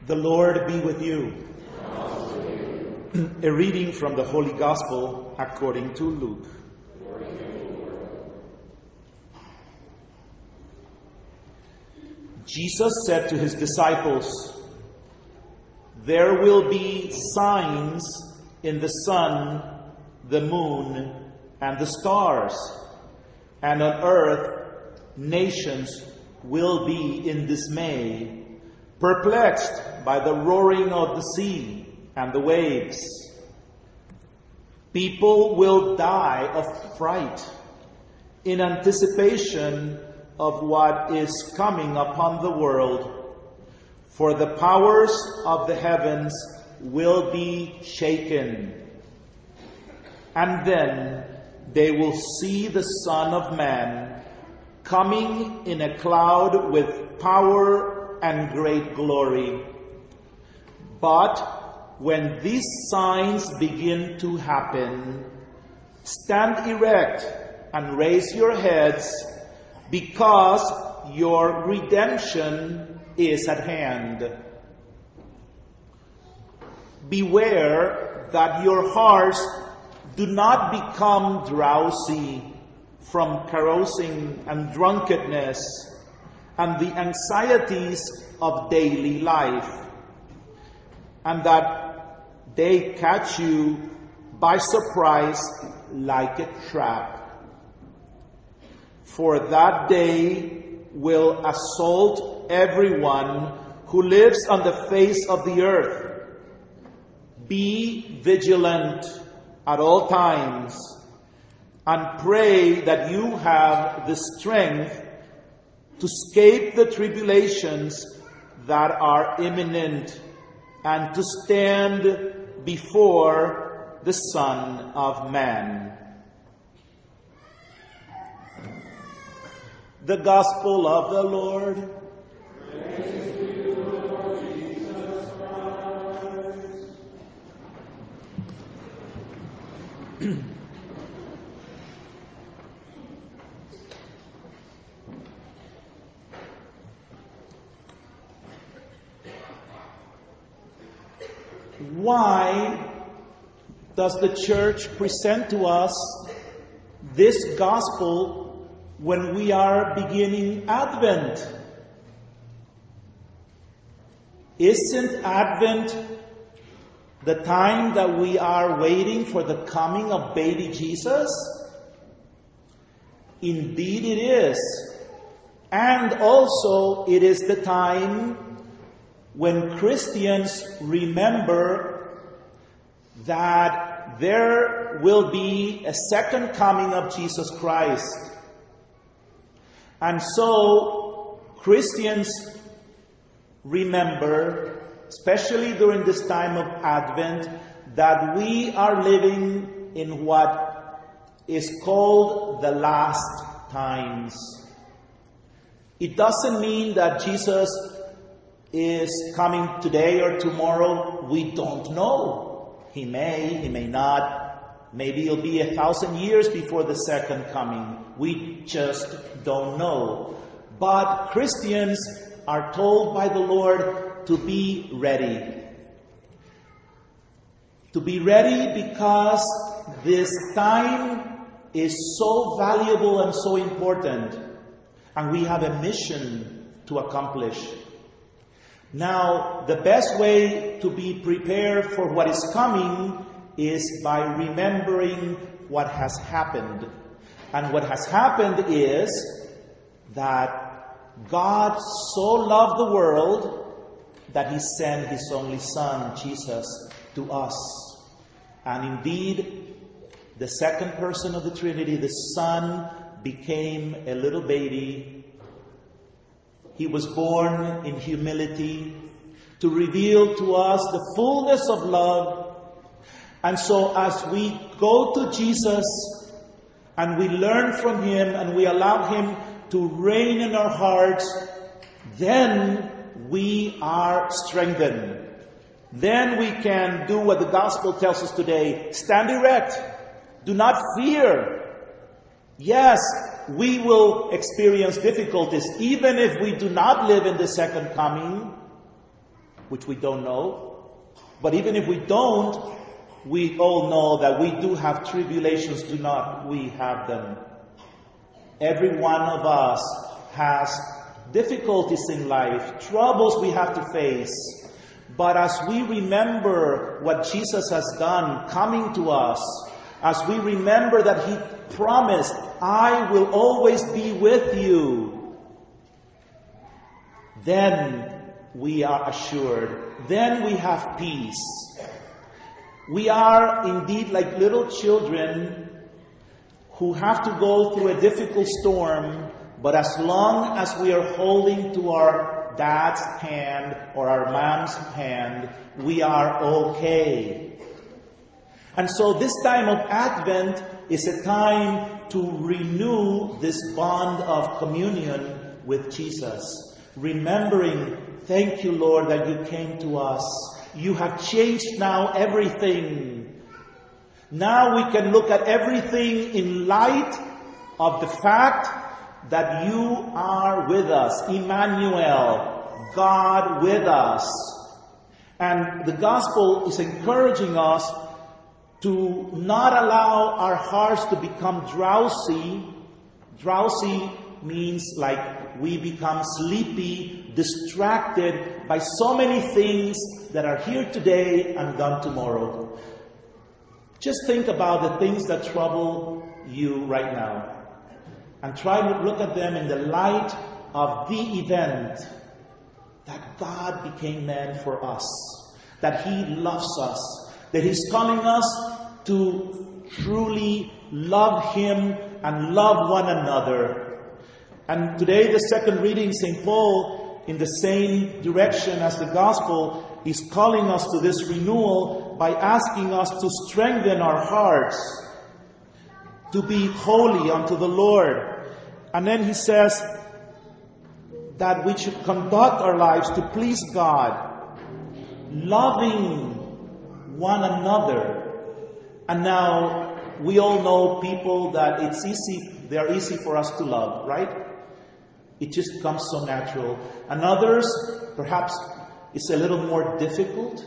The Lord be with you. A reading from the Holy Gospel according to Luke. Jesus said to his disciples, "There will be signs in the sun, the moon, and the stars, and on earth nations will be in dismay, perplexed by the roaring of the sea and the waves. People will die of fright in anticipation of what is coming upon the world, for the powers of the heavens will be shaken. And then they will see the Son of Man coming in a cloud with power and great glory. But when these signs begin to happen, stand erect and raise your heads, because your redemption is at hand. Beware that your hearts do not become drowsy from carousing and drunkenness and the anxieties of daily life, and that they catch you by surprise like a trap. For that day will assault everyone who lives on the face of the earth. Be vigilant at all times, and pray that you have the strength to escape the tribulations that are imminent and to stand before the Son of Man." The Gospel of the Lord. Praise to you, Lord Jesus Christ. Why does the Church present to us this Gospel when we are beginning Advent? Isn't Advent the time that we are waiting for the coming of baby Jesus? Indeed it is. And also it is the time when Christians remember that there will be a second coming of Jesus Christ. And so Christians remember, especially during this time of Advent, that we are living in what is called the last times. It doesn't mean that Jesus is coming today or tomorrow. We don't know. He may not. Maybe it'll be 1,000 years before the second coming. We just don't know. But Christians are told by the Lord to be ready. To be ready because this time is so valuable and so important. And we have a mission to accomplish. Now, the best way to be prepared for what is coming is by remembering what has happened. And what has happened is that God so loved the world that He sent His only Son, Jesus, to us. And indeed, the second person of the Trinity, the Son, became a little baby. He was born in humility to reveal to us the fullness of love. And so as we go to Jesus and we learn from Him and we allow Him to reign in our hearts, then we are strengthened. Then we can do what the Gospel tells us today. Stand erect. Do not fear. Yes, we will experience difficulties even if we do not live in the second coming. which we don't know. But even if we don't, we all know that we do have tribulations. Do not we have them? Every one of us has difficulties in life, troubles we have to face. But as we remember what Jesus has done coming to us, as we remember that He promised, I will always be with you, then we are assured, then we have peace. We are indeed like little children who have to go through a difficult storm, but as long as we are holding to our dad's hand or our mom's hand, we are okay. And so this time of Advent is a time to renew this bond of communion with Jesus. Remembering, thank you, Lord, that you came to us. You have changed now everything. Now we can look at everything in light of the fact that you are with us. Emmanuel, God with us. And the gospel is encouraging us to not allow our hearts to become drowsy. Drowsy means like we become sleepy, distracted by so many things that are here today and gone tomorrow. Just think about the things that trouble you right now. And try to look at them in the light of the event that God became man for us. That He loves us. That He's calling us to truly love Him and love one another. And today the second reading, St. Paul, in the same direction as the Gospel, is calling us to this renewal by asking us to strengthen our hearts, to be holy unto the Lord. And then he says that we should conduct our lives to please God, loving one another. And now we all know people that they are easy for us to love, right? It just comes so natural. And others, perhaps it's a little more difficult.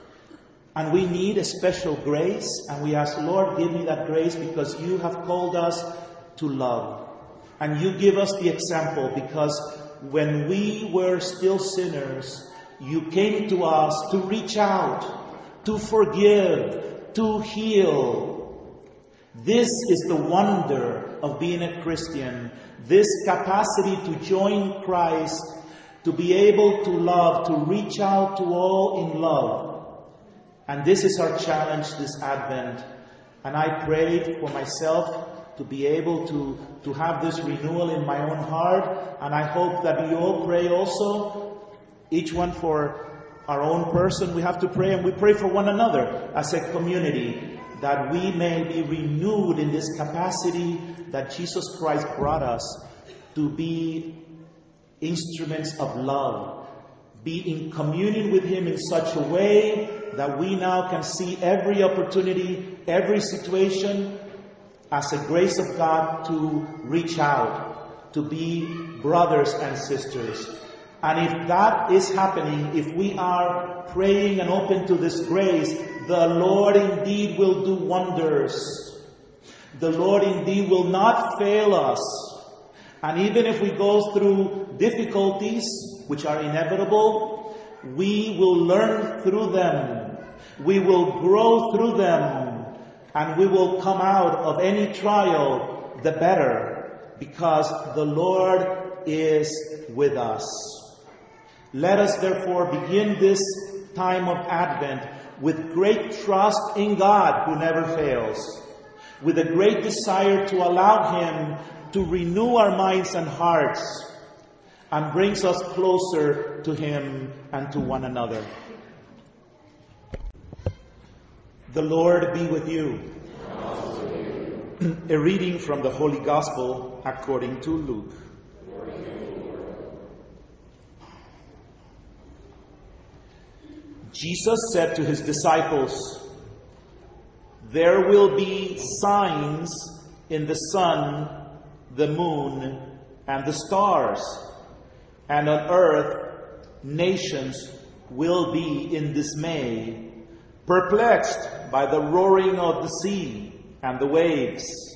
And we need a special grace. And we ask, Lord, give me that grace because you have called us to love. And you give us the example because when we were still sinners, you came to us to reach out, to forgive, to heal. This is the wonder of being a Christian. This capacity to join Christ, to be able to love, to reach out to all in love. And this is our challenge this Advent. And I pray for myself to be able to have this renewal in my own heart. And I hope that you all pray also, each one for our own person. We have to pray, and we pray for one another as a community, that we may be renewed in this capacity that Jesus Christ brought us to be instruments of love, be in communion with Him in such a way that we now can see every opportunity, every situation as a grace of God to reach out, to be brothers and sisters. And if that is happening, if we are praying and open to this grace, the Lord indeed will do wonders. The Lord indeed will not fail us. And even if we go through difficulties, which are inevitable, we will learn through them. We will grow through them. And we will come out of any trial the better, because the Lord is with us. Let us therefore begin this time of Advent with great trust in God who never fails, with a great desire to allow Him to renew our minds and hearts and brings us closer to Him and to one another. The Lord be with you. A reading from the Holy Gospel according to Luke. Jesus said to His disciples, "There will be signs in the sun, the moon, and the stars, and on earth nations will be in dismay, perplexed by the roaring of the sea and the waves.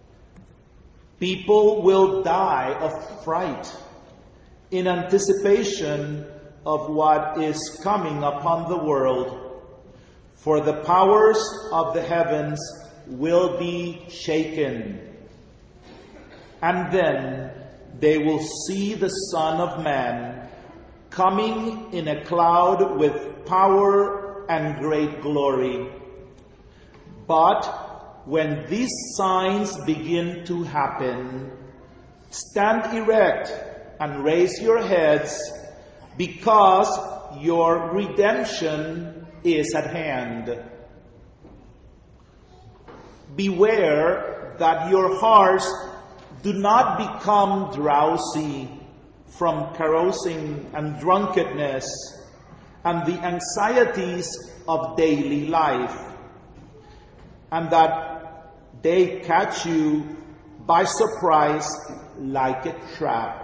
People will die of fright in anticipation of what is coming upon the world, for the powers of the heavens will be shaken. And then they will see the Son of Man coming in a cloud with power and great glory. But when these signs begin to happen, stand erect and raise your heads, because your redemption is at hand. Beware that your hearts do not become drowsy from carousing and drunkenness and the anxieties of daily life, and that they catch you by surprise like a trap.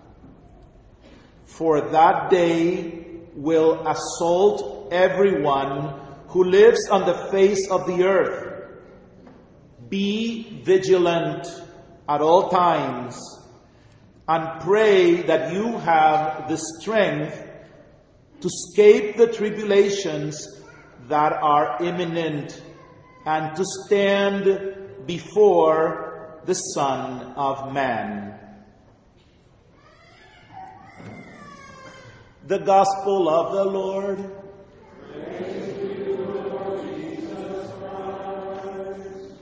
For that day will assault everyone who lives on the face of the earth. Be vigilant at all times, and pray that you have the strength to escape the tribulations that are imminent and to stand before the Son of Man. The Gospel of the Lord. Praise to you, Lord Jesus Christ.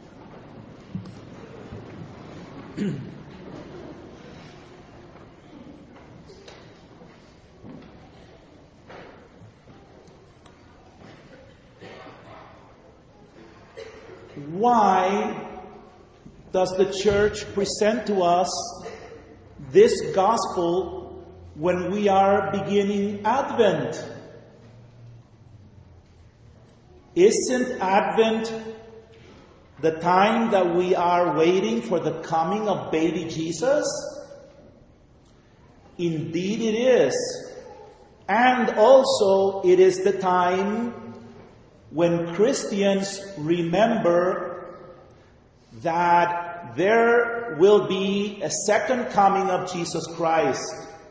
Why does the Church present to us this Gospel when we are beginning Advent? Isn't Advent the time that we are waiting for the coming of baby Jesus? Indeed it is. And also it is the time when Christians remember that there will be a second coming of Jesus Christ.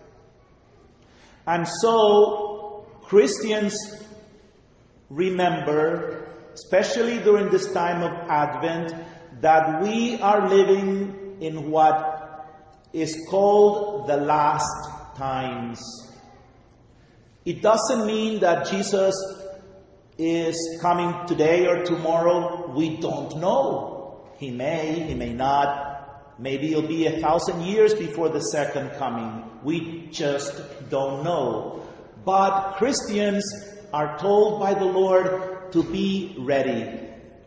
And so Christians remember, especially during this time of Advent, that we are living in what is called the last times. It doesn't mean that Jesus is coming today or tomorrow. We don't know. He may not. Maybe it'll be 1,000 years before the second coming. We just don't know. But Christians are told by the Lord to be ready.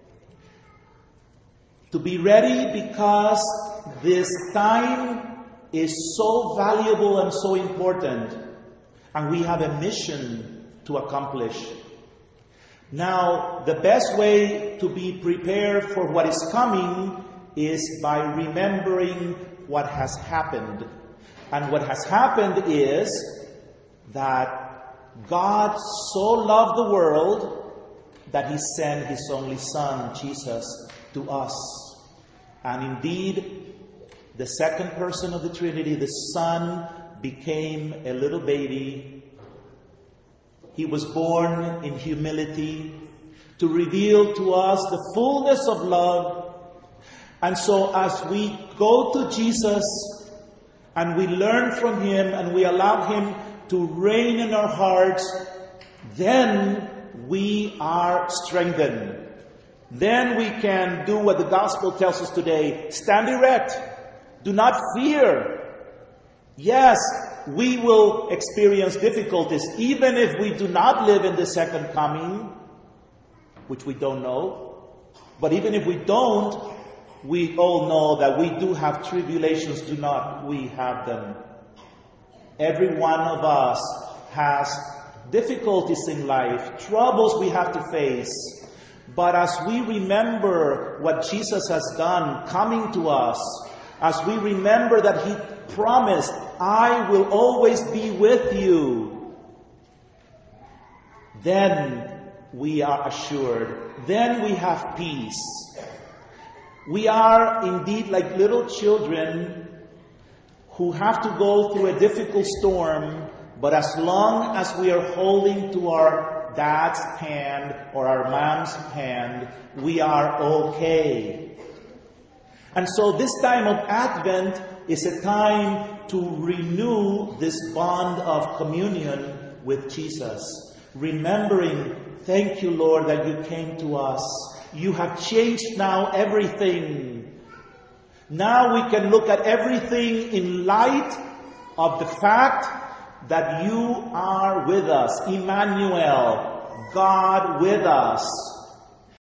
To be ready because this time is so valuable and so important. And we have a mission to accomplish. Now, the best way to be prepared for what is coming is by remembering what has happened. And what has happened is that God so loved the world that He sent His only Son, Jesus, to us. And indeed, the second person of the Trinity, the Son, became a little baby. He was born in humility to reveal to us the fullness of love. And so as we go to Jesus and we learn from Him and we allow Him to reign in our hearts, then we are strengthened. Then we can do what the Gospel tells us today. Stand erect. Do not fear. Yes, we will experience difficulties, even if we do not live in the second coming, which we don't know. But even if we don't, we all know that we do have tribulations. Do not we have them? Every one of us has difficulties in life, troubles we have to face. But as we remember what Jesus has done coming to us, as we remember that He promised, I will always be with you, then we are assured. Then we have peace. We are indeed like little children who have to go through a difficult storm, but as long as we are holding to our dad's hand or our mom's hand, we are okay. And so this time of Advent is a time to renew this bond of communion with Jesus. Remembering, thank you, Lord, that you came to us. You have changed now everything. Now we can look at everything in light of the fact that you are with us. Emmanuel, God with us.